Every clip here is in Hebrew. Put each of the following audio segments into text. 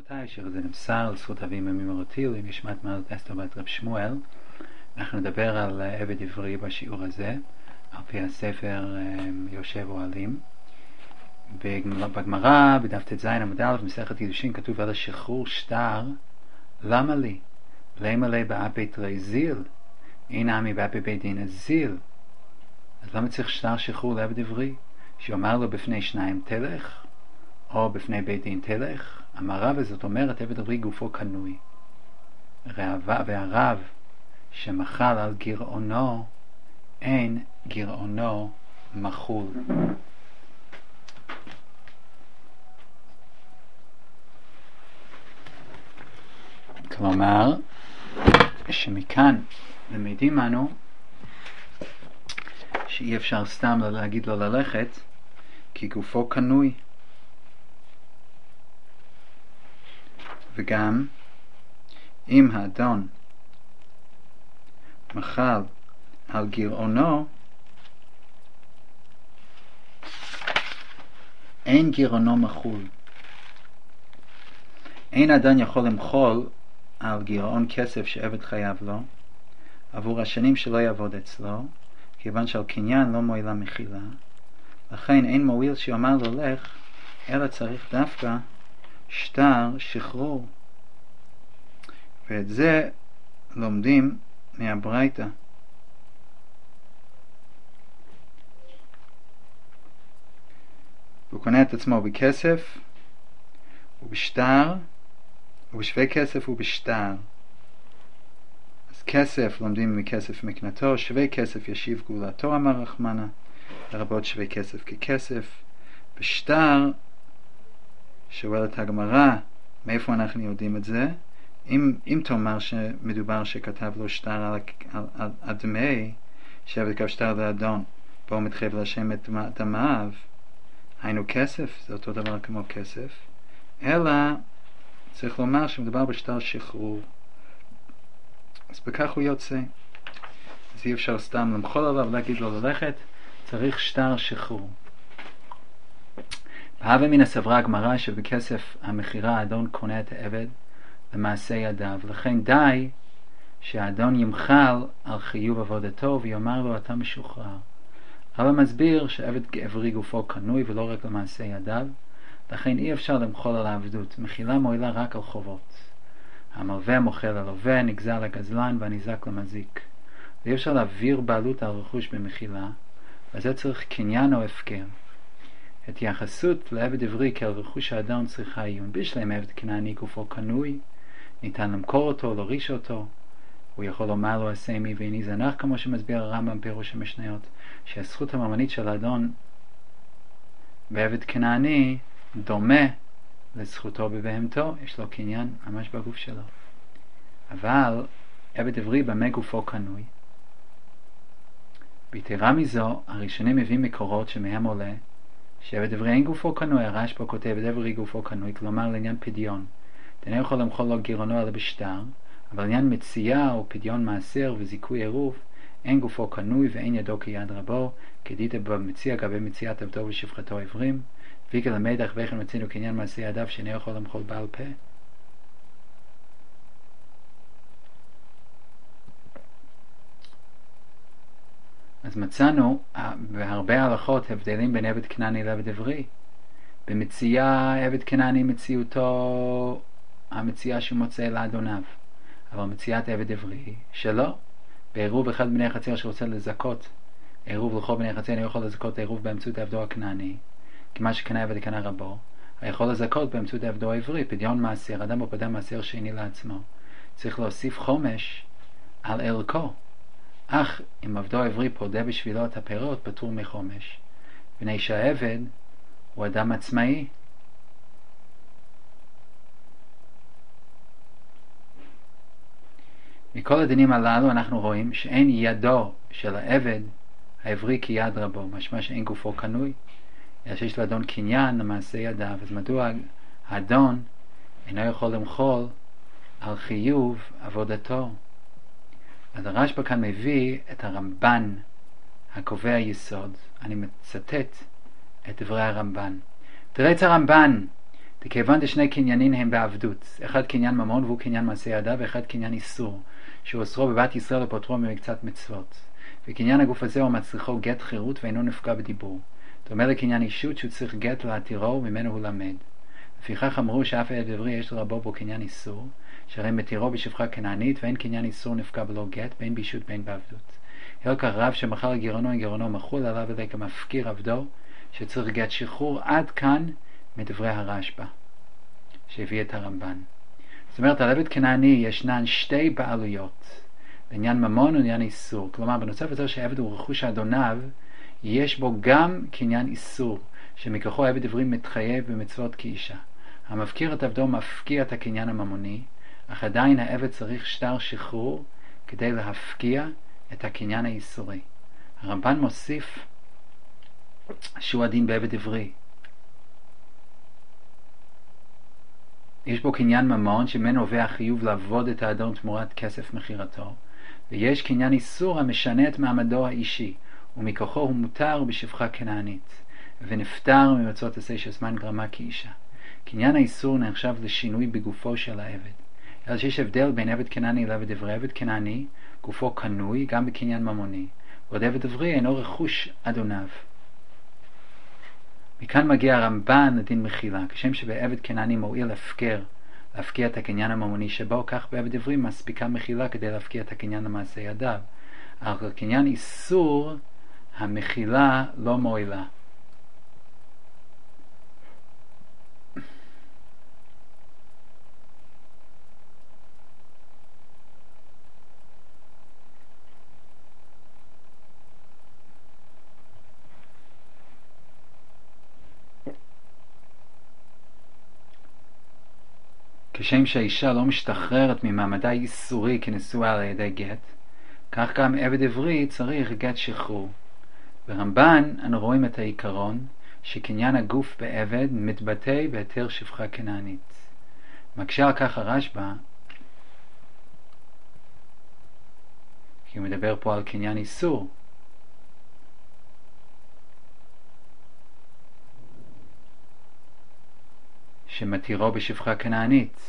רבותיי, שזה נמסר לזכות אבי ממורותי ולנשמת מעלות אסתר בת רב שמואל. אנחנו נדבר על עבד עברי בשיעור הזה, על פי הספר יושב אוהלים. בגמרא, בדף ט"ז עמוד א', מסכת קידושין, כתוב על השחרור שטר, למה לי? למה לי באפי תרזיל? אין עמי באפי בית דין הזיל. אז למה צריך שטר שחרור לעבד עברי? שאומר לו בפני שניים תלך, או בפני בית דין תלך? אמר רב, זאת אומרת, עבד עברי גופו קנוי. והרב שמחל על גרעונו, אין גרעונו מחול. כלומר, שמכאן למדים אנו שאי אפשר סתם להגיד לו ללכת, כי גופו קנוי. וגם אם האדון מחל על גרעונו, אין גרעונו מחול. אין אדון יכול למחול על גרעון כסף שעבד חייב לו עבור השנים שלא יעבוד אצלו, כיוון שעל קניין לא מועילה מחילה. לכן אין מועיל שאומר לו לך, אלא צריך דווקא שטר שחרור. ואת זה לומדים מהברייתא. הוא קונה את עצמו בכסף ובשטר, ובשווה כסף ובשטר. אז כסף לומדים מכסף מקנתו, שווה כסף ישיב גאולתו, אמר רחמנה, לרבות שווה כסף ככסף. בשטר, שואלת הגמרא, מאיפה אנחנו יודעים את זה? אם תאמר שמדובר שכתב לו שטר על הדמי, שעבד כתב שטר לאדון, בו מתחייב להשם את דמיו, היינו כסף, זה אותו דבר כמו כסף, אלא צריך לומר שמדובר בשטר שחרור. אז בכך הוא יוצא. אז אי אפשר סתם למחול עליו ולהגיד לו ללכת, צריך שטר שחרור. בהווה מן הסברה הגמרא שבכסף המחירה האדון קונה את העבד למעשה ידיו, לכן די שהאדון ימחל על חיוב עבודתו ויאמר לו אתה משוחרר. רבא מסביר שעבד עברי גופו קנוי ולא רק למעשה ידיו, לכן אי אפשר למחול על העבדות. מחילה מועילה רק על חובות. המלווה מוחל על לווה, נגזל לגזלן והניזק למזיק. ואי אפשר להעביר בעלות על רכוש במחילה, וזה צריך קניין או הפקר. התייחסות לעבד עברי כאל רכוש האדון צריכה עיון. בשלם עבד כנעני גופו קנוי, ניתן למכור אותו, להוריש אותו. הוא יכול לומר לו עשה עמי ועיני זנח, כמו שמסביר הרמב"ם פירוש המשניות, שהזכות הממונית של האדון בעבד כנעני דומה לזכותו בבהמתו, יש לו קניין ממש בגוף שלו. אבל עבד עברי במה גופו קנוי? ביתרה מזו, הראשונים מביאים מקורות שמהם עולה שעבד עברי אין גופו קנוי. הרשב"א כותב עבד עברי גופו קנוי, כלומר לעניין פדיון. אתה לא יכול למחול לו גרעונו אלא בשטר, אבל לעניין מציאה או פדיון מעשר וזיכוי עירוב, אין גופו קנוי ואין ידו כיד רבו, כדית במציאה גבי מציאת עבדו ושפחתו עברים, ויקל המדח ואיכן מצינו קניין מעשה ידיו שאינו יכול למחול בעל פה. אז מצאנו בהרבה הלכות הבדלים בין עבד כנעני לעבד עברי. במציאה עבד כנעני מציאותו המציאה שהוא מוצא לאדוניו, אבל מציאת עבד עברי שלא. בעירוב אחד בני החצר שרוצה לזכות עירוב לכל בני החצר, אני יכול לזכות עירוב באמצעות עבדו הכנעני, כי מה שקנה עבד קנה רבו, יכול לזכות באמצעות עבדו העברי. פדיון מעשר, אדם בפדה מעשר שני לעצמו, צריך להוסיף חומש על ערכו. אך אם עבדו העברי פודה בשבילו את הפירות, פטור מחומש, בני שהעבד הוא אדם עצמאי. מכל הדינים הללו אנחנו רואים שאין ידו של העבד העברי כיד רבו, משמע שאין גופו קנוי, אלא שיש לאדון קניין למעשה ידיו. אז מדוע האדון אינו יכול למחול על חיוב עבודתו? אז הרשב"א כאן מביא את הרמב"ן הקובע יסוד. אני מצטט את דברי הרמב"ן. תראה את הרמב"ן, כיוון שני קניינים הם בעבדות, אחד קניין ממון והוא קניין מעשה ידיו, ואחד קניין איסור, שהוא אוסרו בבת ישראל ופוטרו במקצת מצוות. וקניין הגוף הזה הוא מצריכו גט חירות ואינו נפגע בדיבור. דומה לקניין אישות שהוא צריך גט להתירו וממנו הוא למד. לפיכך אמרו שאף עבד עברי יש לרבו בו קניין איסור, שהרי מתירו בשפחה כנענית ואין קניין איסור נפגע בלא גט, בין בישות בין בעבדות. הלקח רב שמכר גירעונו מחול עליו אלא כמפקיר עבדו, שצריך גט שחרור. עד כאן מדברי הרשב"א שהביא את הרמב"ן. זאת אומרת, על עבד כנעני ישנן שתי בעלויות, לעניין ממון ולעניין איסור. כלומר, בנוסף לזה שהעבד הוא רכוש אדוניו, יש בו גם קניין איסור, שמכוחו עבד עברי מתחייב במצוות כאישה. המפקיר את עבדו מפקיע את הקניין הממוני, אך עדיין העבד צריך שטר שחרור כדי להפקיע את הקניין האיסורי. הרמב"ן מוסיף שהוא הדין בעבד עברי. יש בו קניין ממון שממנו נובע חיוב לעבוד את האדון תמורת כסף מכירתו, ויש קניין איסור המשנה את מעמדו האישי, ומכוחו הוא מותר בשפחה כנענית, ונפטר ממצוות עשה שזמן גרמה כאישה. קניין האיסור נחשב לשינוי בגופו של העבד. אלא שיש הבדל בין עבד כנעני לעבד עברי. עבד כנעני גופו קנוי גם בקניין ממוני, ועוד עבד עברי אינו רכוש אדוניו. מכאן מגיע הרמב"ן לדין מחילה, כשם שבעבד כנעני מועיל להפקיע את הקניין הממוני שבו, כך בעבד עברי מספיקה מחילה כדי להפקיע את הקניין למעשה ידיו. אבל קניין איסור המחילה לא מועילה. כשם שהאישה לא משתחררת ממעמדה איסורי כנשואה על ידי גט, כך גם עבד עברי צריך גט שחרור. ברמב"ן אנו רואים את העיקרון שקניין הגוף בעבד מתבטא בהיתר שפחה כנענית. מקשה על כך הרשב"א, כי הוא מדבר פה על קניין איסור. שמתירו בשפחה כנענית.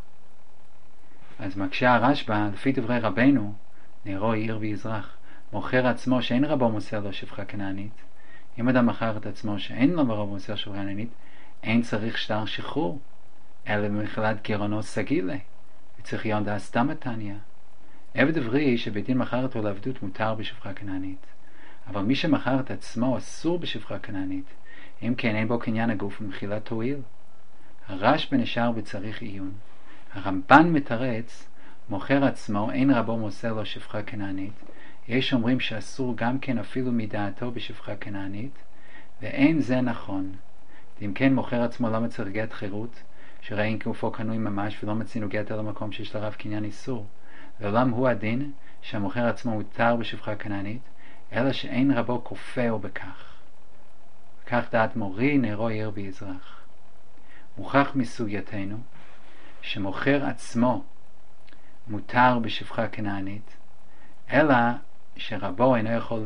אז מקשה הרשב"א, לפי דברי רבנו, נרו יאיר ויזרח, מוכר עצמו שאין רבו מוסר לו שפחה כנענית. אם אדם מכר את עצמו שאין לו רבו מוסר שפחה כנענית, אין צריך שטר שחרור, אלא במחילת גירעונו סגילה, וצריך יונדה סתם מתניא. עבד עברי שבית דין מכר אותו לעבדות מותר בשפחה כנענית, אבל מי שמכר את עצמו אסור בשפחה כנענית, אם כן אין בו קניין הגוף ומחילת תועיל. הרשב"א נשאר בצריך עיון. הרמב"ן מתרץ, מוכר עצמו אין רבו מוסר לו שפחה כנענית. יש אומרים שאסור גם כן אפילו מדעתו בשפחה כנענית, ואין זה נכון. אם כן מוכר עצמו לא מצריך גט חירות, שראין גופו קנוי ממש ולא מצינו גט על המקום שיש לרב קניין איסור. לעולם הוא הדין שהמוכר עצמו מותר בשפחה כנענית, אלא שאין רבו כופהו בכך. וכך דעת מורי נרו יאיר ויזרח. מוכח מסוגייתנו שמוכר עצמו מותר בשפחה כנענית, אלא שרבו אינו יכול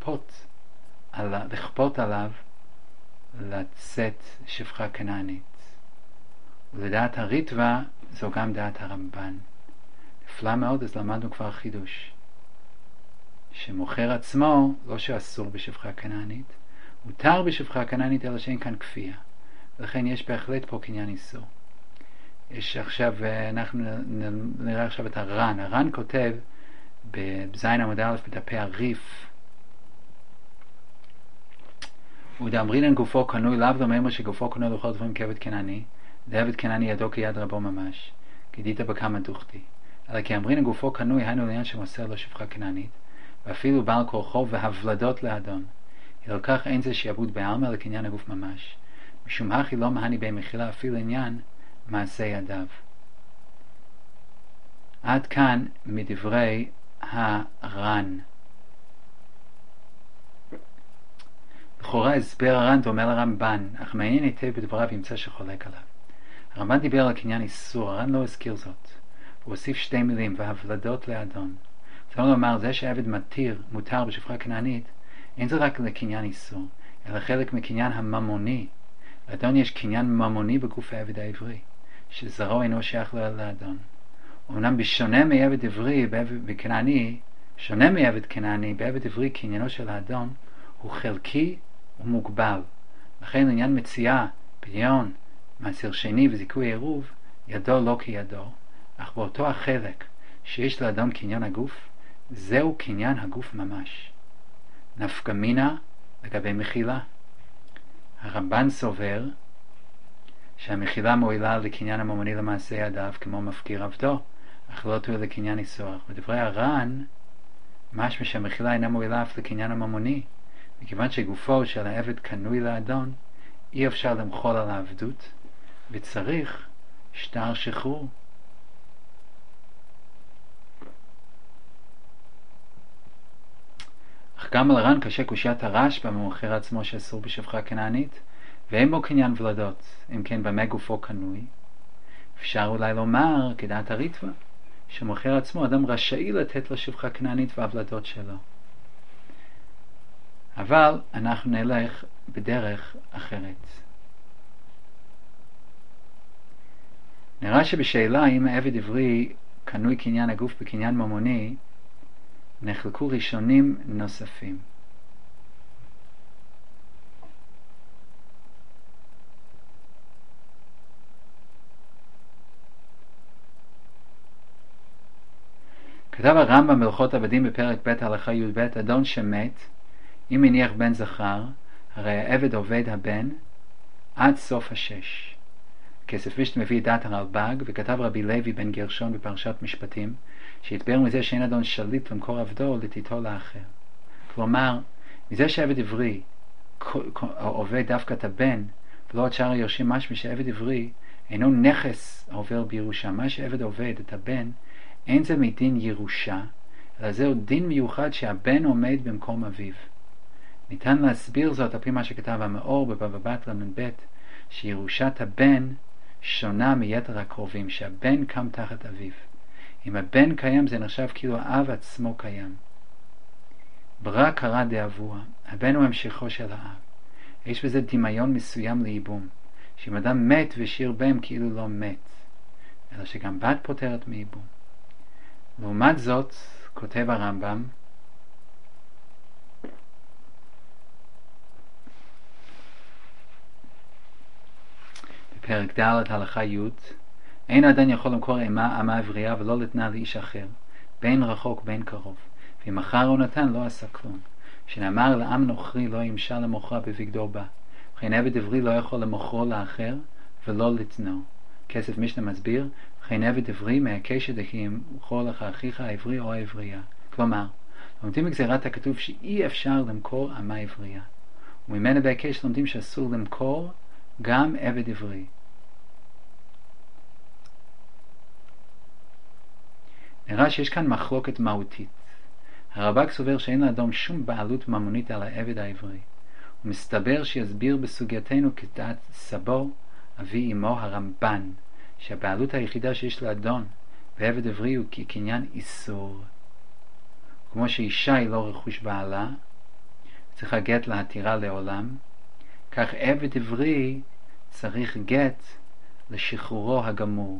לכפות עליו לצאת שפחה כנענית. ולדעת הריטב"א זו גם דעת הרמב"ן. נפלא מאוד, אז למדנו כבר חידוש. שמוכר עצמו, לא שאסור בשפחה כנענית, מותר בשפחה כנענית, אלא שאין כאן כפייה. ולכן יש בהחלט פה קניין איסור. יש עכשיו, אנחנו נראה עכשיו את הר"ן. הר"ן כותב בזין עמוד א' בדפי הריף, ודאמרינן גופו קנוי, לאו דומה שגופו קנוי לכל דברים כעבד כנעני, לעבד כנעני ידו כיד רבו ממש, כדית בכמה דוכתי. אלא כי אמרינן גופו קנוי, היינו לעניין שמוסר לו שפחה כנענית, ואפילו בעל כורחו והבלדות לאדון. אלא כך אין זה שיעבוד בעלמא, אלא קניין הגוף ממש. משום הכי לא מהני בי מחילה אפילו עניין מעשה ידיו. עד כאן מדברי הר"ן. לכאורה הסבר הר"ן דומה לרמב"ן, אך מעניין היטב בדבריו ימצא שחולק עליו. הרמב"ן דיבר על קניין איסור, הר"ן לא הזכיר זאת. הוא הוסיף שתי מילים, והבלדות לאדון. זאת אומרת, זה שהעבד מותר בשפחה כנענית, אין זה רק לקניין איסור, אלא חלק מקניין הממוני, לאדון יש קניין ממוני בגוף העבד העברי, שזרעו אינו שייך לאדון. אמנם בשונה מעבד עברי בכנעני, שונה מעבד כנעני, בעבד עברי קניינו של האדון הוא חלקי ומוגבל. לכן לעניין מציאה, פדיון, מעשר שני וזיכוי עירוב, ידו לא כידו, אך באותו החלק שיש לאדון קניין הגוף, זהו קניין הגוף ממש. נפקא מינה לגבי מחילה. הרמב"ן סובר שהמחילה מועילה לקניין הממוני למעשה ידיו כמו מפקיר עבדו, אך לא תועיל לקניין ניסוח. בדברי הר"ן משמע שהמחילה אינה מועילה אף לקניין הממוני, מכיוון שגופו של העבד קנוי לאדון, אי אפשר למחול על העבדות וצריך שטר שחרור. אך גם על הר"ן קשה קושיית הרשב"א במוכר עצמו שאסור בשפחה כנענית ואין בו קניין ולדות, אם כן במה גופו קנוי. אפשר אולי לומר כדעת הריטב"א שמוכר עצמו אדם רשאי לתת לו שפחה כנענית והבלדות שלו, אבל אנחנו נלך בדרך אחרת. נראה שבשאלה אם העבד עברי קנוי קניין הגוף בקניין ממוני נחלקו ראשונים נוספים. כתב הרמב"ם בהלכות עבדים בפרק ב' הלכה י"ב, אדון שמת אם הניח בן זכר, הרי העבד עובד הבן עד סוף השש. כסף וישט מביא את דעת הרלב"ג, וכתב רבי לוי בן גרשון בפרשת משפטים שהתבאר מזה שאין אדון שליט למכור עבדו לתיתו לאחר. כלומר, מזה שעבד עברי עובד דווקא את הבן ולא את שאר היורשים, משמע שעבד עברי אינו נכס העובר בירושה. מה שעבד עובד את הבן אין זה מדין ירושה, אלא זהו דין מיוחד שהבן עומד במקום אביו. ניתן להסביר זאת על פי מה שכתב המאור בבבא בתרא ל"ב, שירושת הבן שונה מיתר הקרובים, שהבן קם תחת אביו. אם הבן קיים זה נחשב כאילו האב עצמו קיים. ברא קרא דאבוה, הבן הוא המשכו של האב. יש בזה דמיון מסוים לייבום, שאם אדם מת ושאיר בן כאילו לא מת, אלא שגם בת פותרת מייבום. לעומת זאת, כותב הרמב"ם, בפרק ד' הלכה י', אין אדם יכול למכור אמה עברייה ולא לתנה לאיש אחר, בין רחוק בין קרוב, ואם מכר או נתן לא עשה כלום. שנאמר לעם נוכרי לא ימשל למוכרה בבגדו בה, וכן עבד עברי לא יכול למוכרו לאחר ולא לתנו. כסף משנה מסביר, וכן עבד עברי מהקשת דקים מכור לך אחיך העברי או העברייה. כלומר, לומדים בגזירת הכתוב שאי אפשר למכור אמה עברייה, וממנה בהקש לומדים שאסור למכור גם עבד עברי. נראה שיש כאן מחלוקת מהותית. הרב"ג סובר שאין לאדום שום בעלות ממונית על העבד העברי, ומסתבר שיסביר בסוגייתנו כדעת סבו אבי אמו הרמב"ן, שהבעלות היחידה שיש לאדון בעבד עברי הוא כקניין איסור. כמו שאישה היא לא רכוש בעלה, צריך גט להתירה לעולם, כך עבד עברי צריך גט לשחרורו הגמור.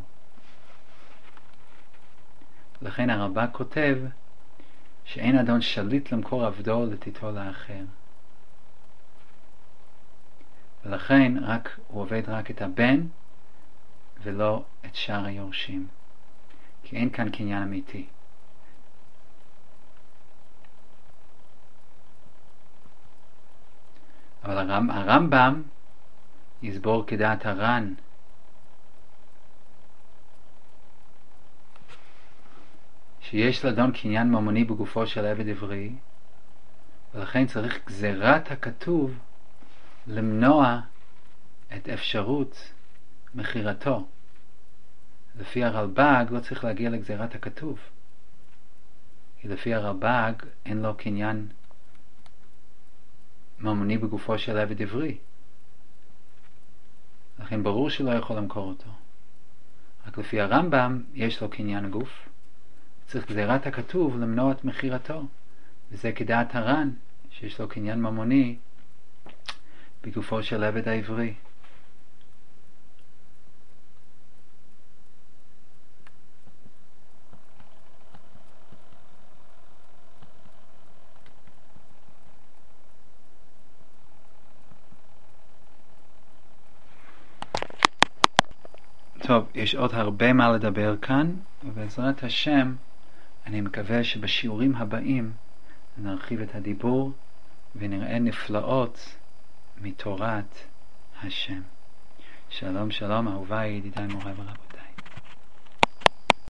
לכן הרב"ג כותב שאין אדון שליט למכור עבדו לתיתו לאחר, ולכן הוא עובד רק את הבן ולא את שאר היורשים, כי אין כאן קניין אמיתי. אבל הרמב"ם יסבור כדעת הר"ן שיש לאדון קניין ממוני בגופו של עבד עברי, ולכן צריך גזירת הכתוב למנוע את אפשרות מחירתו. לפי הרלב"ג לא צריך להגיע לגזירת הכתוב, כי לפי הרלב"ג אין לו קניין ממוני בגופו של עבד עברי, לכן ברור שלא יכול למכור אותו. רק לפי הרמב"ם יש לו קניין הגוף, צריך גזירת הכתוב למנוע את מחירתו, וזה כדעת הר"ן שיש לו קניין ממוני בגופו של עבד העברי. טוב, יש עוד הרבה מה לדבר כאן, ובעזרת השם אני מקווה שבשיעורים הבאים נרחיב את הדיבור ונראה נפלאות מתורת השם. שלום שלום, אהוביי, ידידיי, מוריי ורבותיי.